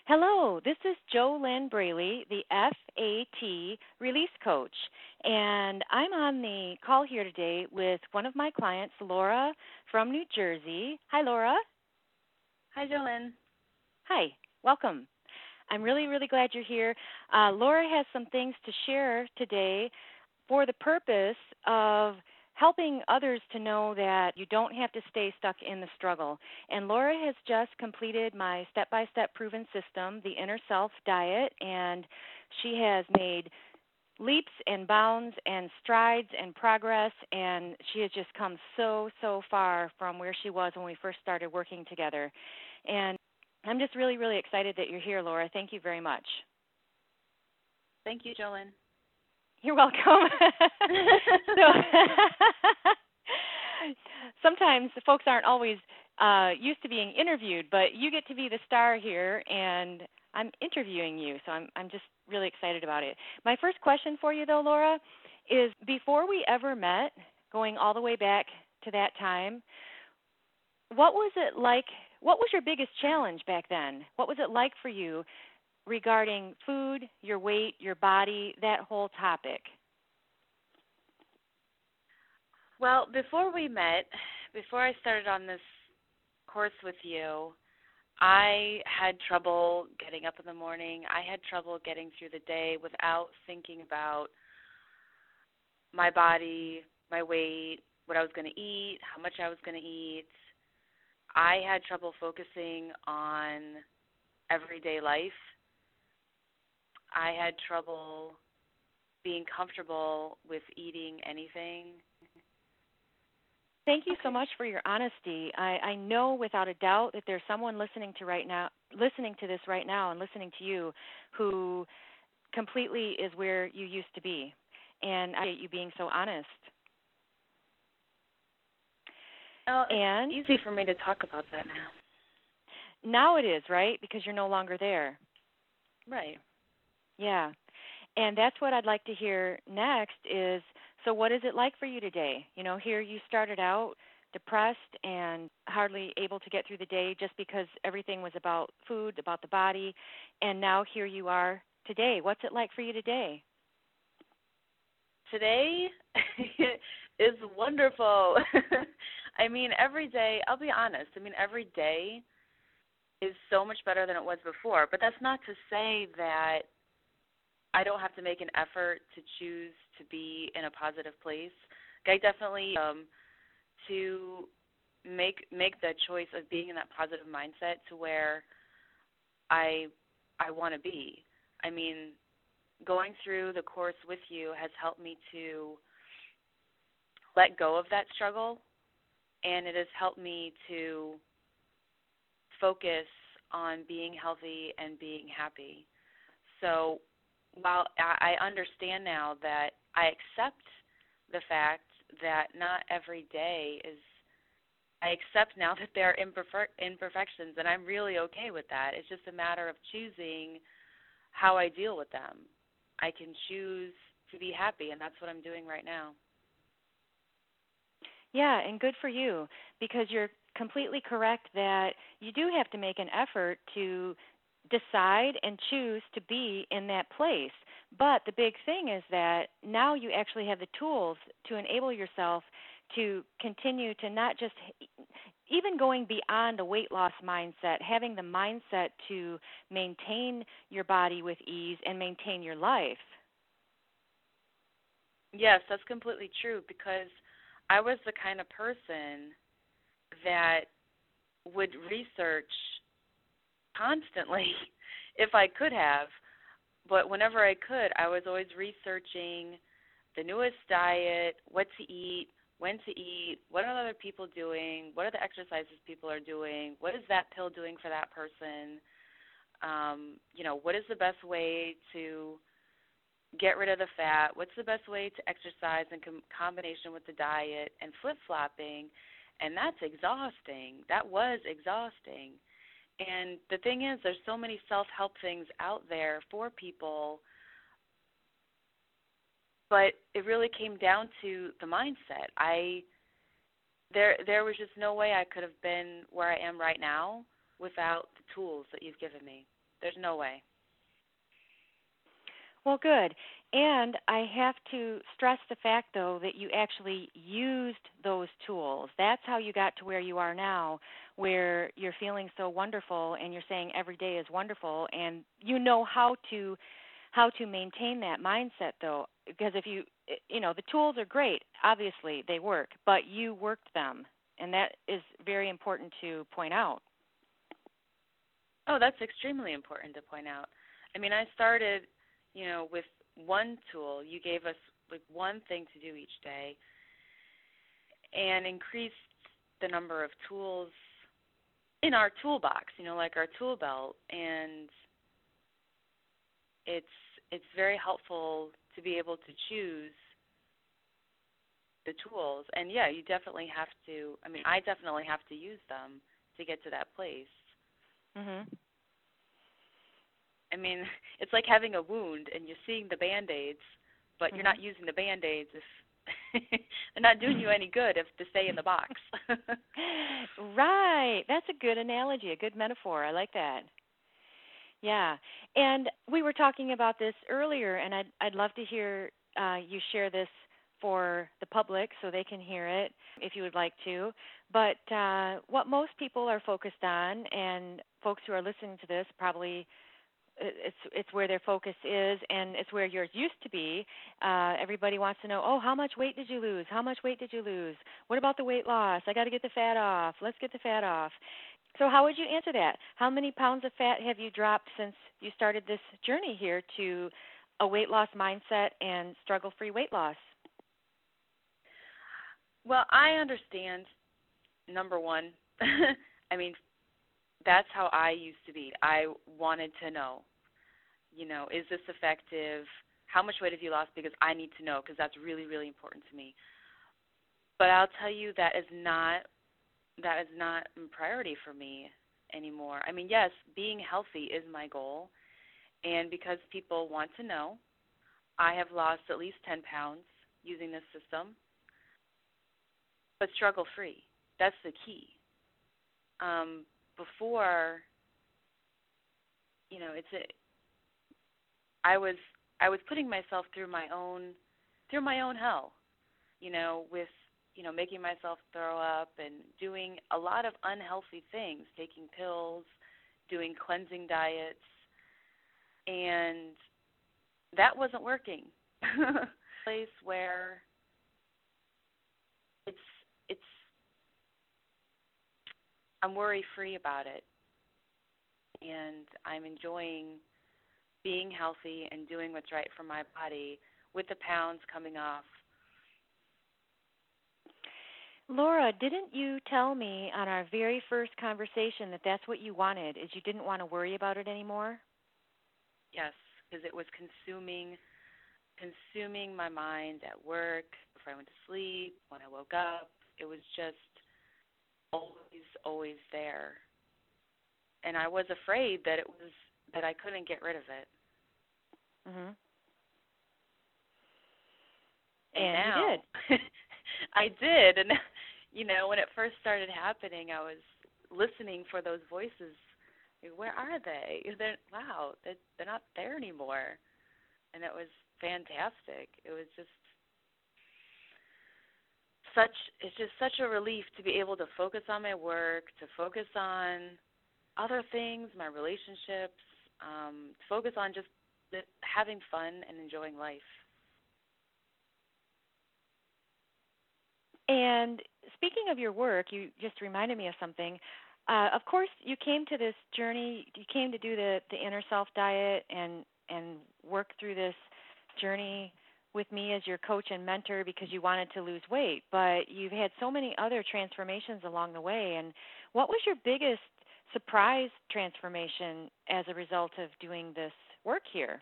Hello, this is JoLynn Braley, the FAT Release Coach, and I'm on the call here today with one of my clients, Laura from New Jersey. Hi, Laura. Hi, Jolynn. Hi, welcome. I'm really glad you're here. Laura has some things to share today for the purpose of helping others to know that you don't have to stay stuck in the struggle. And Laura has just completed my step-by-step proven system, the Inner Self Diet, and she has made leaps and bounds and strides and progress, and she has just come so far from where she was when we first started working together. And I'm just really excited that you're here, Laura. Thank you very much. Thank you, Jolynn. You're welcome. So, sometimes the folks aren't always used to being interviewed, but you get to be the star here, and I'm interviewing you, so I'm just really excited about it. My first question for you, though, Laura, is before we ever met, going all the way back to that time, what was it like? What was your biggest challenge back then? What was it like for you regarding food, your weight, your body, that whole topic? Well, before we met, before I started on this course with you, I had trouble getting up in the morning. I had trouble getting through the day without thinking about my body, my weight, what I was going to eat, how much I was going to eat. I had trouble focusing on everyday life. I had trouble being comfortable with eating anything. Thank you so much for your honesty. I know without a doubt that there's someone listening to this right now and listening to you who completely is where you used to be. And I appreciate you being so honest. Oh, it's easy for me to talk about that now. Now it is, right? Because you're no longer there. Right. Yeah. And that's what I'd like to hear next is, so what is it like for you today? You know, here you started out depressed and hardly able to get through the day just because everything was about food, about the body, and now here you are today. What's it like for you today? Today is wonderful. I mean, every day, I'll be honest, every day is so much better than it was before, but that's not to say that I don't have to make an effort to choose to be in a positive place. I definitely to make the choice of being in that positive mindset to where I want to be. I mean, going through the course with you has helped me to let go of that struggle, and it has helped me to focus on being healthy and being happy. So while I understand now that I accept the fact that not every day is, I accept now that there are imperfections, and I'm really okay with that. It's just a matter of choosing how I deal with them. I can choose to be happy, and that's what I'm doing right now. Yeah, and good for you, because you're completely correct that you do have to make an effort to decide and choose to be in that place. But the big thing is that now you actually have the tools to enable yourself to continue to not just, even going beyond a weight loss mindset, having the mindset to maintain your body with ease and maintain your life. Yes, that's completely true, because I was the kind of person that would research constantly if I could have, but whenever I could, I was always researching the newest diet, what to eat, when to eat, what are other people doing, what are the exercises people are doing, what is that pill doing for that person, what is the best way to get rid of the fat, what's the best way to exercise in combination with the diet, and flip-flopping, and that's exhausting. That was exhausting. And the thing is, there's so many self-help things out there for people, but it really came down to the mindset. There was just no way I could have been where I am right now without the tools that you've given me. There's no way. Well, good. And I have to stress the fact, though, that you actually used those tools. That's how you got to where you are now, where you're feeling so wonderful and you're saying every day is wonderful, and you know how to maintain that mindset, though, because if the tools are great, obviously they work, but you worked them, and that is very important to point out. Oh, that's extremely important to point out. I mean, I started, with one tool. You gave us like one thing to do each day and increased the number of tools in our toolbox, like our tool belt, and it's very helpful to be able to choose the tools. And yeah, you definitely have to. I mean, I definitely have to use them to get to that place. Mhm. I mean, it's like having a wound and you're seeing the Band-Aids, but you're not using the Band-Aids if they're not doing you any good if they stay in the box. Right. That's a good analogy, a good metaphor. I like that. Yeah. And we were talking about this earlier, and I'd love to hear you share this for the public so they can hear it if you would like to. But what most people are focused on, and folks who are listening to this probably it's where their focus is, and it's where yours used to be. Everybody wants to know, oh, how much weight did you lose? How much weight did you lose? What about the weight loss? I got to get the fat off. Let's get the fat off. So how would you answer that? How many pounds of fat have you dropped since you started this journey here to a weight loss mindset and struggle-free weight loss? Well, I understand, number one. I mean, that's how I used to be. I wanted to know, is this effective? How much weight have you lost? Because I need to know, because that's really, really important to me. But I'll tell you that is not a priority for me anymore. I mean, yes, being healthy is my goal, and because people want to know, I have lost at least 10 pounds using this system, but struggle-free. That's the key. Before, I was putting myself through my own hell, with making myself throw up and doing a lot of unhealthy things, taking pills, doing cleansing diets, and that wasn't working. Place where it's I'm worry-free about it, and I'm enjoying being healthy and doing what's right for my body with the pounds coming off. Laura, didn't you tell me on our very first conversation that that's what you wanted, is you didn't want to worry about it anymore? Yes, because it was consuming my mind at work, before I went to sleep, when I woke up. It was just always there. And I was afraid that I couldn't get rid of it. Mhm. And now, you did. I did. And, when it first started happening, I was listening for those voices. Where are they? They're not there anymore. And it was fantastic. It was just such a relief to be able to focus on my work, to focus on other things, my relationships, to focus on just having fun and enjoying life. And speaking of your work, you just reminded me of something. Of course, you came to this journey. You came to do the inner self diet and work through this journey with me as your coach and mentor because you wanted to lose weight. But you've had so many other transformations along the way. And what was your biggest surprise transformation as a result of doing this work here?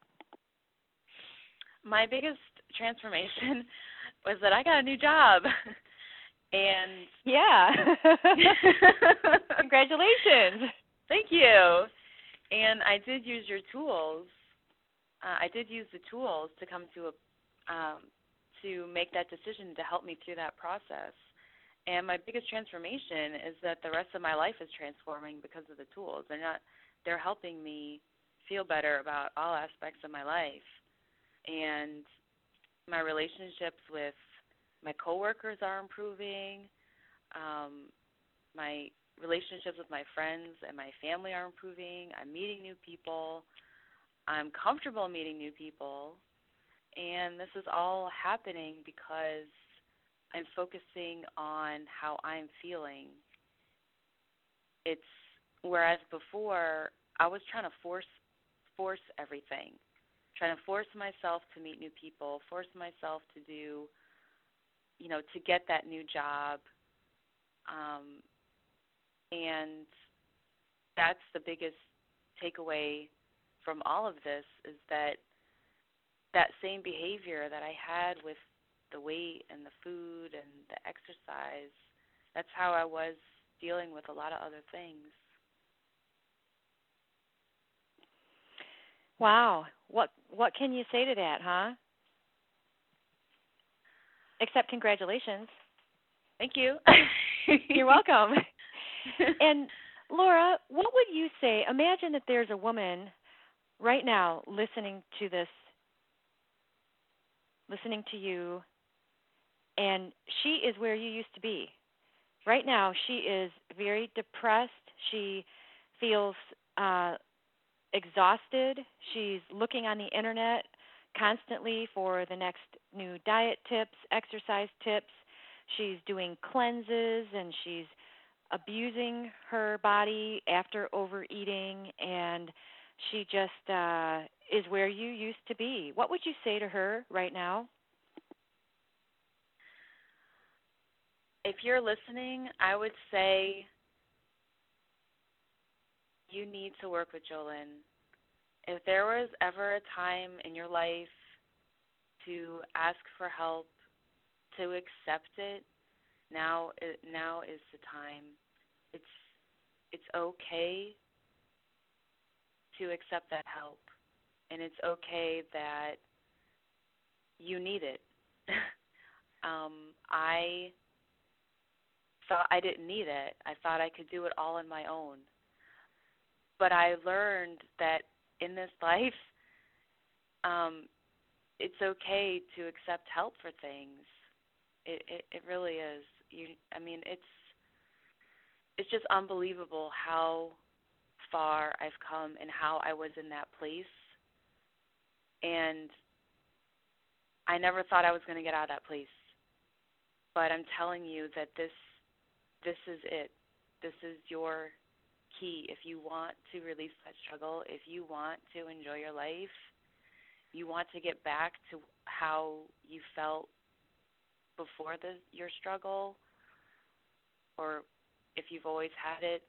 My biggest transformation was that I got a new job. And yeah. Congratulations. Thank you. And I did use your tools. I did use the tools to come to to make that decision to help me through that process. And my biggest transformation is that the rest of my life is transforming because of the tools. they're helping me feel better about all aspects of my life. And my relationships with my coworkers are improving. My relationships with my friends and my family are improving. I'm meeting new people. I'm comfortable meeting new people. And this is all happening because I'm focusing on how I'm feeling. It's whereas before I was trying to force everything, trying to force myself to meet new people, force myself to do, to get that new job. And that's the biggest takeaway from all of this is that same behavior that I had with the weight and the food and the exercise, that's how I was dealing with a lot of other things. Wow. What can you say to that, huh? Except congratulations. Thank you. You're welcome. And Laura, what would you say? Imagine that there's a woman right now listening to this, listening to you, and she is where you used to be. Right now, she is very depressed. She feels exhausted. She's looking on the internet constantly for the next new diet tips, exercise tips. She's doing cleanses, and she's abusing her body after overeating, and she just is where you used to be. What would you say to her right now? If you're listening, I would say you need to work with JoLynn. If there was ever a time in your life to ask for help, to accept it, now is the time. It's okay to accept that help, and it's okay that you need it. I thought I didn't need it. I thought I could do it all on my own. But I learned that in this life, it's okay to accept help for things. It really is. It's just unbelievable how far I've come and how I was in that place. And I never thought I was going to get out of that place. But I'm telling you that this is it. This is your key. If you want to release that struggle, if you want to enjoy your life, you want to get back to how you felt before your struggle, or if you've always had it,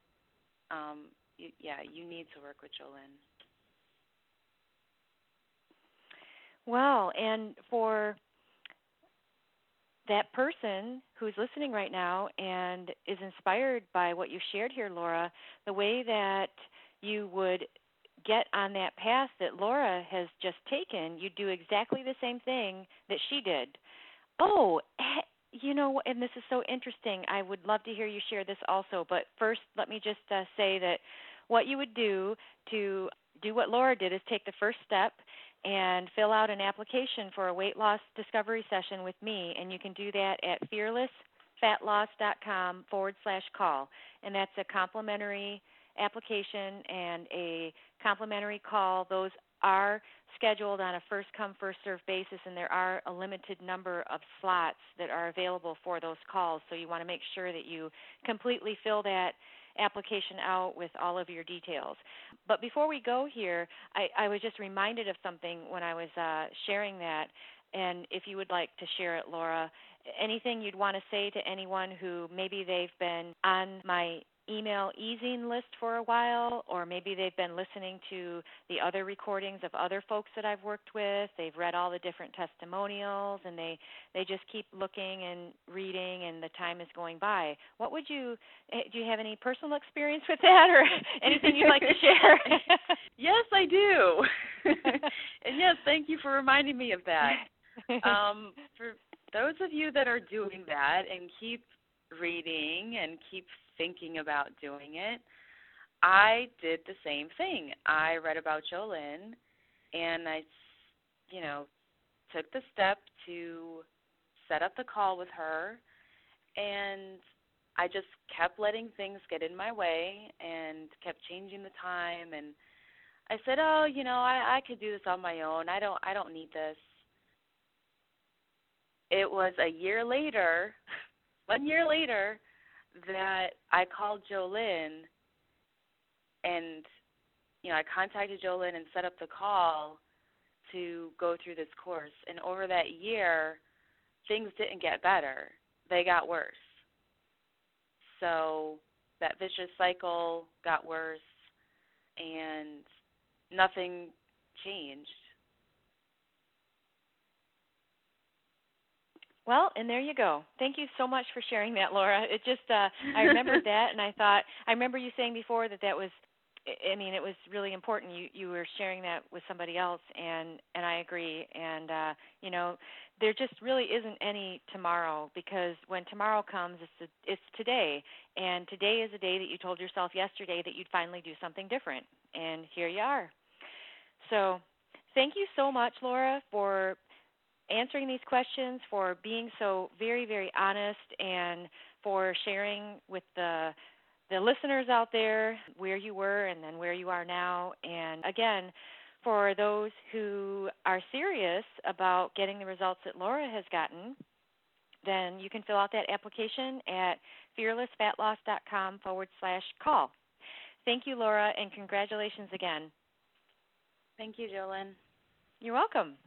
you need to work with JoLynn. Well, and for that person who's listening right now and is inspired by what you shared here, Laura, the way that you would get on that path that Laura has just taken, you do exactly the same thing that she did. Oh, and this is so interesting. I would love to hear you share this also. But first, let me just say that what you would do to do what Laura did is take the first step and fill out an application for a weight loss discovery session with me. And you can do that at fearlessfatloss.com/call. And that's a complimentary application and a complimentary call. Those are scheduled on a first-come, first-served basis, and there are a limited number of slots that are available for those calls. So you want to make sure that you completely fill that application out with all of your details. But before we go here, I was just reminded of something when I was sharing that, and if you would like to share it, Laura, anything you'd want to say to anyone who maybe they've been on my email easing list for a while, or maybe they've been listening to the other recordings of other folks that I've worked with. They've read all the different testimonials, and they just keep looking and reading, and the time is going by. What would do you have any personal experience with that, or anything you'd like to share? Yes, I do. And yes, thank you for reminding me of that. For those of you that are doing that and keep reading and keep thinking about doing it, I did the same thing. I read about JoLynn, and I, took the step to set up the call with her, and I just kept letting things get in my way and kept changing the time. And I said, oh, I could do this on my own. I don't need this. It was a year later, 1 year later, that I called JoLynn, and I contacted JoLynn and set up the call to go through this course. And over that year, things didn't get better. They got worse. So that vicious cycle got worse, and nothing changed. Well, and there you go. Thank you so much for sharing that, Laura. It just, I remembered that, and I remember you saying before that was, I mean, it was really important. You were sharing that with somebody else, and I agree. And, there just really isn't any tomorrow, because when tomorrow comes, it's today. And today is a day that you told yourself yesterday that you'd finally do something different. And here you are. So thank you so much, Laura, for answering these questions, for being so very, very honest, and for sharing with the listeners out there where you were and then where you are now. And again, for those who are serious about getting the results that Laura has gotten, then you can fill out that application at fearlessfatloss.com/call. Thank you, Laura, and congratulations again. Thank you, JoLynn. You're welcome.